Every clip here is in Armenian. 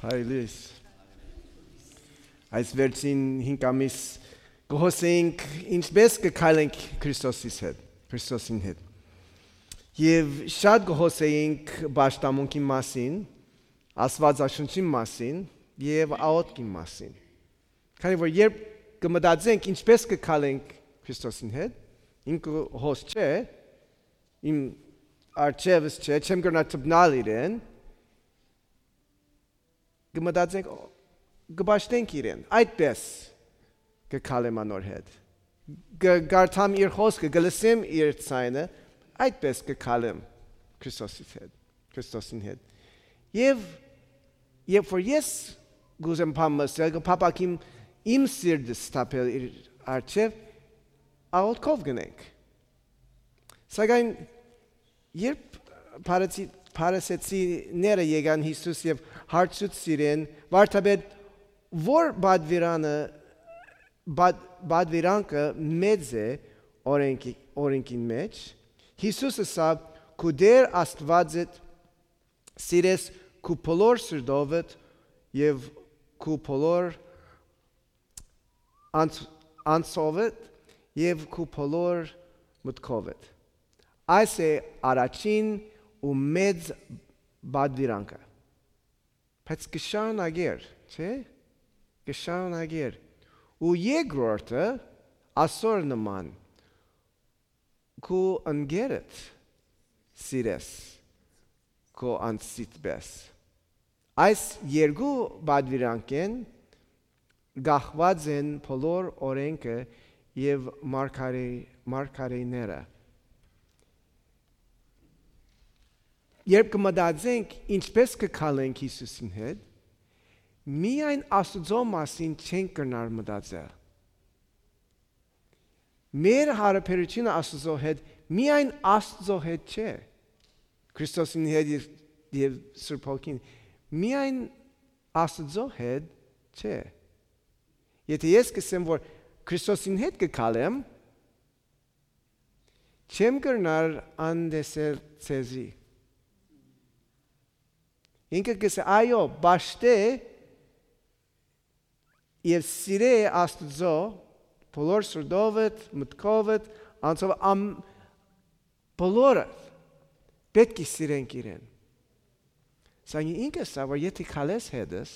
Փայլիս։ Այս վերջին 5 ամիս գոհսենք ինչպես կքայլենք Քրիստոսին հետ։ Եվ շատ գոհսենք պաշտամունքի մասին, Աստվածաշնչի մասին եւ աղոթքի մասին։ Քանի որ երբ կմտածենք ինչպես կքայլենք Քրիստոսին հետ, ինքը հոս չէ, իմ արջևս չէ, չեմ գնա տպնալ իրեն, կմտածենք կպաշտենք իրեն, այդպես կքայլեմ անոր հետ։ Կգարթամ իր խոսքը, կլսեմ իր ցայնը, այդպես կքայլեմ Քրիստոսին հետ։ Եվ երբ որ ես գուզեմ փամասել, կփապակիմ իմ սիրտս տապել իր արջև, աղոթքով գնենք։ Սակայն երբ փարիսեցիները եկան Հիսուս եւ հարցուցին վարդապետ որ բադվիրանքը մեծ է օրենքին մեջ Հիսուս ասավ քու դեր Աստվածդ սիրես քու բոլոր սրտովդ եւ քու բոլոր անձովդ եւ քու բոլոր մտքովդ այս է առաջին ու մեծ բադվիրանքը բայց կշարունակեր չէ կշարունակեր ու երկրորդը ասոր նման քու ընկերդ սիրես քու անձիդ պես այս երկու բադվիրանքեն գախված են բոլոր օրենքը եւ մարգարեները երբ կմտածենք ինչպես կքայլենք Հիսուսին հետ միայն Աստծո մասին չենք կրնար մտածել մեր հարաբերությունը Աստծո հետ միայն Աստծո հետ չէ Քրիստոսին հետ եւ Սուրբ Հոգին միայն Աստծո հետ չէ եթե ես կսեմ որ Քրիստոսին հետ կքայլեմ չեմ կրնար անդեսել ցեզի ինքը կսե այո բաշտե եւ սիրե Աստծո բոլոր սրտովդ մտքովդ անձով բոլորը պետք է սիրենք իրեն սակայն ինքը սա որ եթե քալես հետս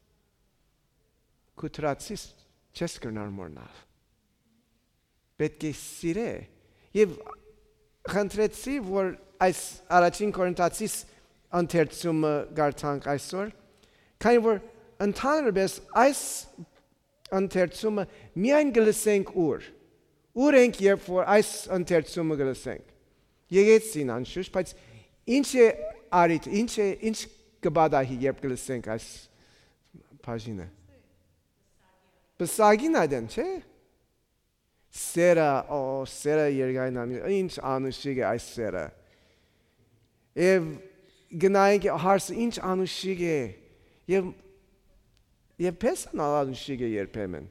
կուտրացիս չես կրնար մորնալ պետք է սիրե եւ խնդրեցի որ այս առաջին Կորինթացիս ընթերցումը գարտանք այսօր քանի որ ընդհանրապես այս ընթերցումը միայն գլսենք ուր ենք երբ որ այս ընթերցումը գլսենք եկեցին անշուշտ բայց ինչ է արիտ ինչ կբադահի երբ գլսենք այս բաժինը բսագին այդեն չէ սերը երգայնամի ինչ անուշիկ է այս սերը գնայինք հարսը ինչ անուշիկ է եւ պես անուշիկ է երբեմն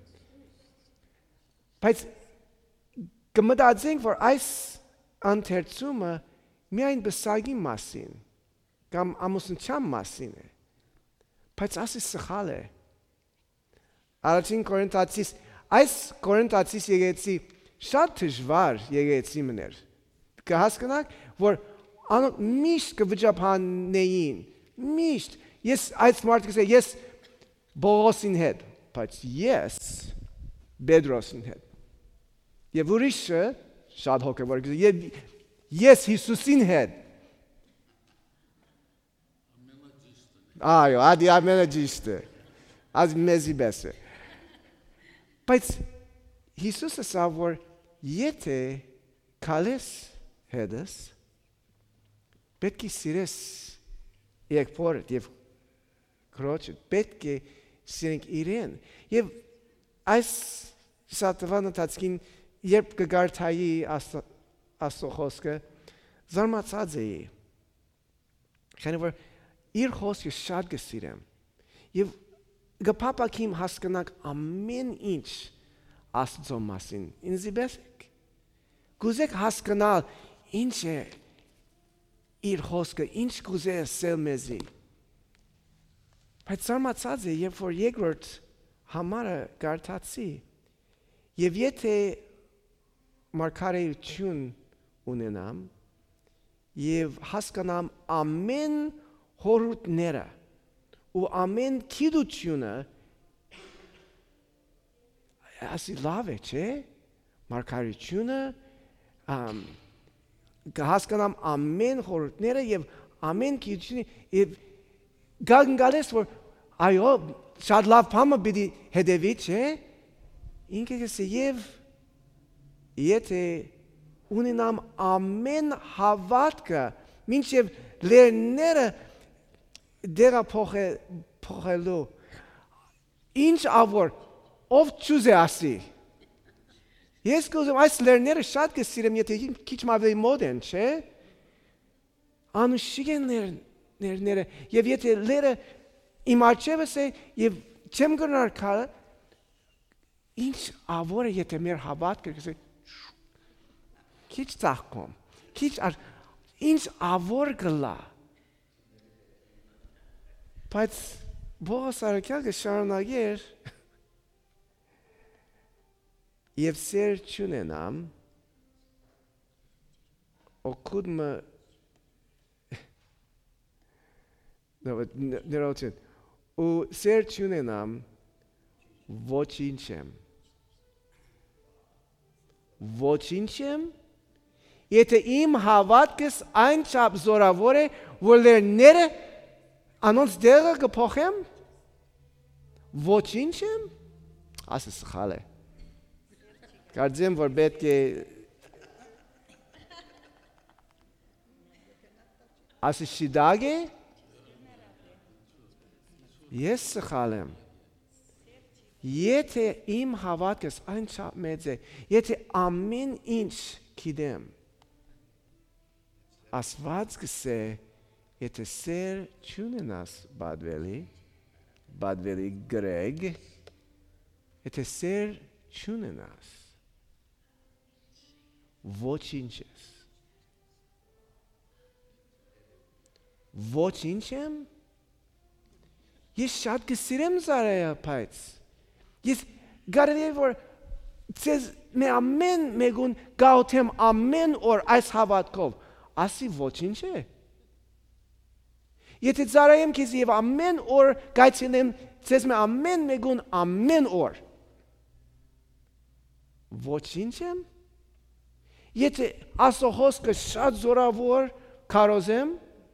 բայց կմտածենք որ այս ընթերցումը միայն բսագի մասին կամ ամուսնության մասին է բայց ասի սխալ է առաջին Կորինթացիս այս Կորինթացիս եկեցի շատ դժվար եկեցի մներ կհասկանաք որ անոնք միշտ կվճապանեին միշտ ես այս մարդը կսե ես Բողոսին հետ բայց ես Պետրոսին հետ եւ ուրիշը շատ հոգեվոր կսե ես Հիսուսին հետ այո ադի ամենաջիշտը az մեզի բեսը բայց Հիսուսը ասա որ եթե քալես հետս պետք է սիրես եկբորդ եւ քրոջը պետք է սիրենք իրեն եւ այս սատվան ընթացքին երբ կգարթայի Աստծո խոսքը զարմացած էի քանի որ իր խոսքը շատ կսիրեմ եւ գփապակիմ հասկանանք ամեն ինչ Աստծո մասին ինձ բեսեք գուզեք հասկանալ ինչ է իր խոսքը ինչ կուզե ասել մեզի Բայց զարմացած է, երբ որ երկրորդ համարը գարտացի, եւ եթե մարգարեություն ունենամ, եւ հասկանամ ամեն հորհուրդները ու ամեն գիտությունը, ասի լավ է, չէ՞, մարգարեությունը, հասկանամ ամեն հորհուրդները եւ ամեն գիտությունը, եւ գալիս որ այո, շատ լավ բանը պիտի հետևի, չէ՞, ինքը կսե եւ եթե ունենամ ամեն հավատքը, մինչև լերները դեղափոխելու, ինչ ավոր, ով չուզե ասի։ Ես կուզեմ այս լերները շատ կսիրեմ, եթե քիչ ավելի մոդ են, չէ՞, անուշիկ են լերները, եւ եթե լերը իմ արջևս է, եւ չեմ գնար քալը, ինչ ավոր է, եթե մեր հավատքը կսե, քիչ ծաղկում, ինչ ավոր գլա։ Բայց Պողոս առաքյալը շարունակեր եւ սեր չունենամ, օգուտը ներողություն, ու սեր չունենամ, ոչինչ եմ, եթե իմ հավատքս այնչափ զորավոր է, որ լերները անոնց դեղը կփոխեմ, ոչինչ եմ, ասը սխալ է։ Կարծեմ, որ պետք է ասը շիդագ է, ես սխալ եմ։ Եթե իմ հավատքս այնչափ մեծ է, եթե ամեն ինչ գիտեմ, Աստված կսե, եթե սեր չունենաս բադվելի գրեգ, եթե սեր չունենաս, ոչինչ ես։ Ոչինչ եմ, ես շատ կսիրեմ զարայը, բայց ես գարելի է, որ ծեզ մե ամեն մեկուն գաղութեմ ամեն օր այս հավատքով, ասի ոչինչ է։ Եթե ծարայեմ քեզ և ամեն օր գայցենեմ ծեզ մե ամեն մեկուն ամեն օր, ոչինչ եմ։ Եթե ասո խոսքը շատ զորավոր կարոզեմ,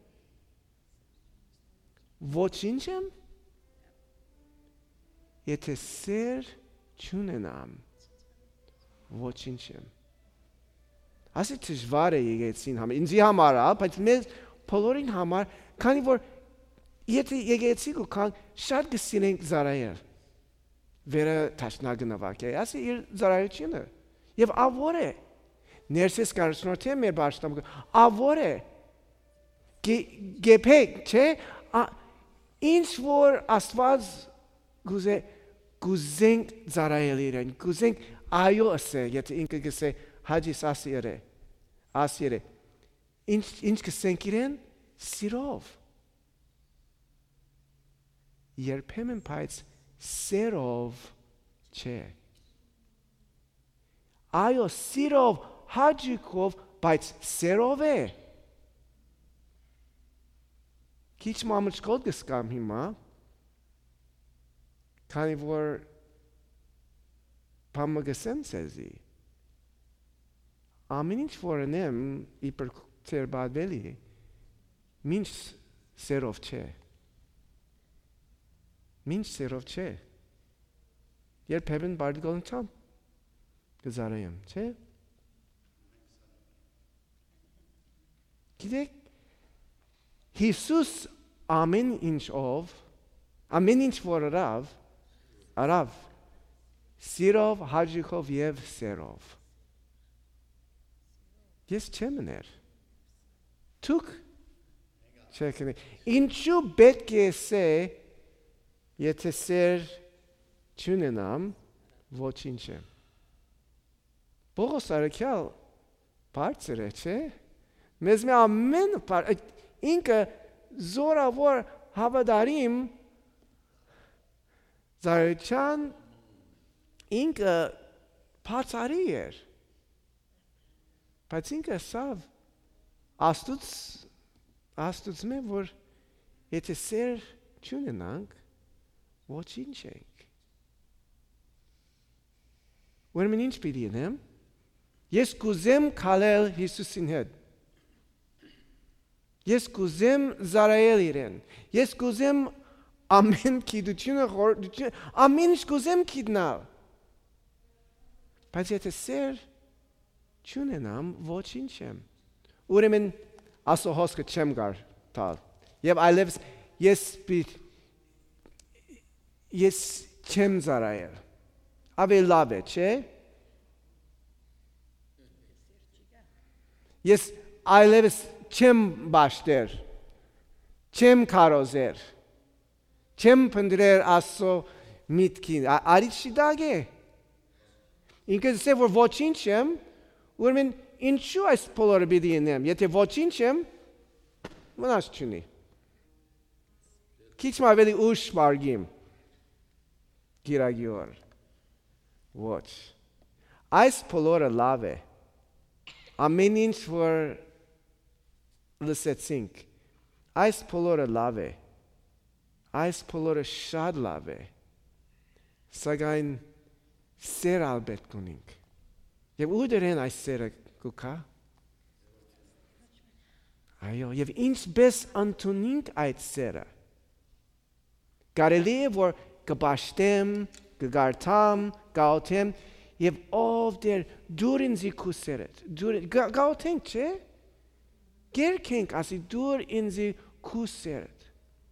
ոչինչ եմ։ Եթե սեր չունենամ, ոչինչ եմ։ Ասի դժվար է եկեղեցին համար, ինձի համար, բայց մեզ բոլորին համար, քանի որ եթե եկեղեցի կան, շատ կսիրենք զարայել, վերը տաշնագը նվագել, ասի իր զարայությունը, և ավոր է, ներսես կարծնորդը մեր բաշտամը, ավոր է, գեպեք, չէ, ինչ որ Աստված գուզենք զարայել իրեն, գուզենք այո ասե, եթե ինքը գսե, հաջիս ասի է, ինչ կսենք իրեն, սիրով, երբեմն բայց սերով չէ, այո սիրով, հաջիկով, բայց սերով է, քիչ մամուշկոտ կսկամ հիմա, քանի որ բամը գսեմ սեզի, ամեն ինչ որ ընեմ իպր ծեր բադվելի, մինչ սերով չէ, երբեմն բարդգոլն չամ, գզարայեմ, չէ, գիտեք, Հիսուս ամեն ինչ որ արավ, սիրով, հաջիկով և սերով, ես չեմ ուներ, թուք չեք ուներ, ինչու պետք է սե, եթե սեր չունենամ, ոչինչ եմ, Պողոս առաքյալ բարձր է, չէ, մեզ մի ամեն ինքը զորավոր հավադարիմ Զարության ինքը բացարի էր։ Բայց ինքը ասավ Աստուծո մե որ եթե սեր չունենանք, ոչինչ ենք։ Ուրեմն ինչ պիտի անեմ։ Ես կուզեմ քալել Հիսուսին հետ։ Ես կուզեմ զարայել իրեն։ Ես կուզեմ ամեն գիտությունը, ամեն ինչ կուզեմ գիտնալ։ Բայց եթե սեր չունենամ, ոչինչ եմ։ Ուրեմն ասո հոսքը չեմ գար տալ։ Եվ այլևս ես չեմ զարայել։ Ավելի լավ է, չէ՞։ Ես այլևս չեմ բաշտեր, չեմ կարոզեր, չեմ պնդրեր ասո միտքին, արիտ շիդագ է։ Ինքը դսե որ ոչինչ եմ, ուրեմն ինչու այս բոլորը պիտի ընեմ, եթե ոչինչ եմ, մնաց չունի։ Քիչ ավելի ուշ բարգիմ, գիրագի օր, ոչ, այս բոլորը լավ է, ամեն ինչ որ լսեցինք, այս բոլորը լավ է, այս բոլորը շատ լավ է, սակայն սեր ալ պետք ունենք, և ուդերեն այս սերը կուկա, այո, և ինչպես ընդունենք այդ սերը, կարելի է որ կբաշտեմ, կգարտամ, գաղութեմ, և ով դեր դուր ինձի քու սերդ, գաղութենք չէ, գերքենք ասի դուր ինձի քու սերդ,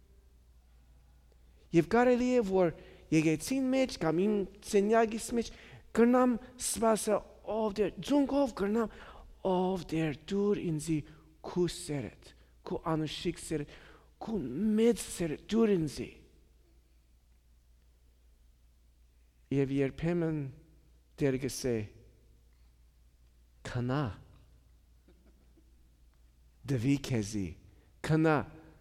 և կարելի է որ եկեցին մեջ, կամ իմ սենյագիս մեջ, կրնամ սպասը ով դեր, ձունգով կրնամ, ով դեր դուր ինձի քու սերդ, քու անուշիկ սերդ, քու մեծ սերդ, դուր ինձի, և երբեմն դեր գսե, կնա, դվի քեզի, կնա,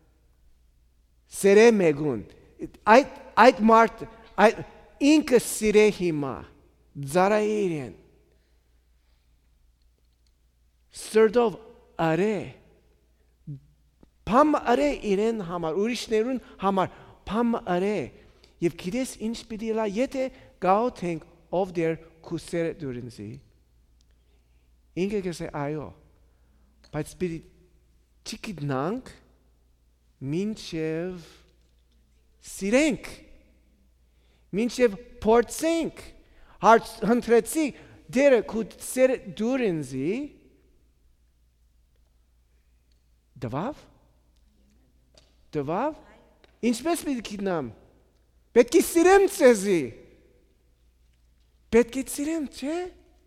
սերե մեգուն, այդ մարդ, ինքը սիրե հիմա, ձարայ իրեն, սրդով արե, պամ արե իրեն համար, ուրիշներուն համար, պամ արե, և գիտես ինչ պիտի լա, եթե գաղութենք ով դեր քու սերը դուր ինձի, ինքը կսե այո, բայց պիտի չգիտնանք, մինչև սիրենք, մինչև փորձենք, հնդրեցի, դերը քու սերը դուր ինձի, դվավ, ինչպես պիտի գիտնամ, պետք է սիրեմ ցեզի, պետք է սիրեմ, չէ,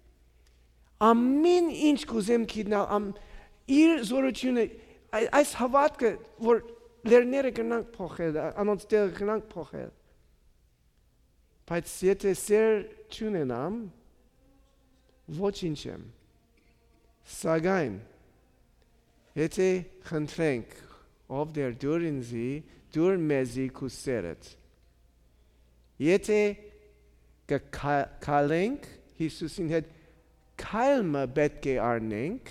ամեն ինչ կուզեմ գիտնալ, իր զորությունը, այս հավատքը, որ լերները կնանք փոխել, անոնց տեղը կնանք փոխել, բայց եթե սեր չունենամ, ոչինչ եմ, սակայն, եթե խնդրենք, ով դեր դուր ինձի, դուր մեզի քու սերդ, եթե կքալենք Հիսուսին հետ, քայլը պետք է առնենք,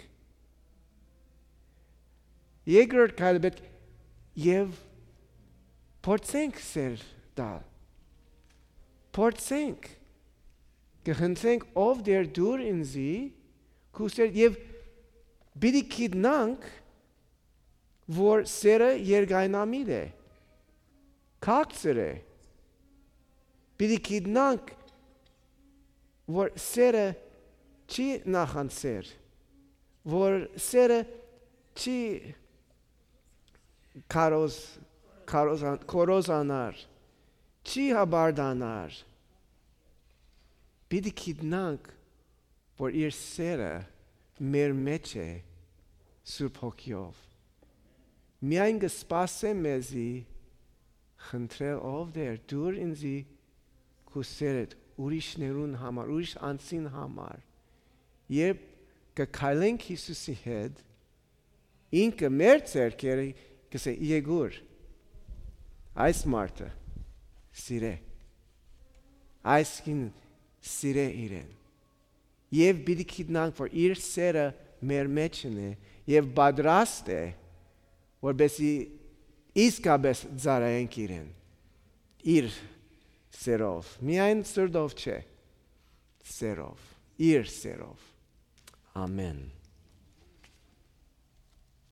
երկրորդ քայլը պետք և փորձենք սեր տալ, փորձենք, կխնդրենք ով դեր դուր ինձի, քու սեր, և պիտի գիտնանք, որ սերը երկայնամիտ է, քաղցր է, պիտի գիտնանք, որ սերը չի նախանձեր, որ սերը չի քորոզանար, չի հաբարդանար, պիտի գիտնանք, որ իր սերը մեր մեջ է Սուրբ Հոգիով, միայն կսպասե մեզի խնդրել ով դեր դուր ինձի քու սերդ ուրիշներուն համար, ուրիշ անձին համար, երբ կքայլենք Հիսուսի հետ, ինքը մեր ձեռքերը կսե Իեգուր, այս մարդը սիրե, այս կին սիրե իրեն։ Եվ պիտի գիտնանք, որ իր սերը մեր մեջն է եւ պատրաստ է, որբեսի իսկապես ծառայենք իրեն։ Իր սերով, միայն սրտով չէ, սերով, իր սերով։ Ամեն։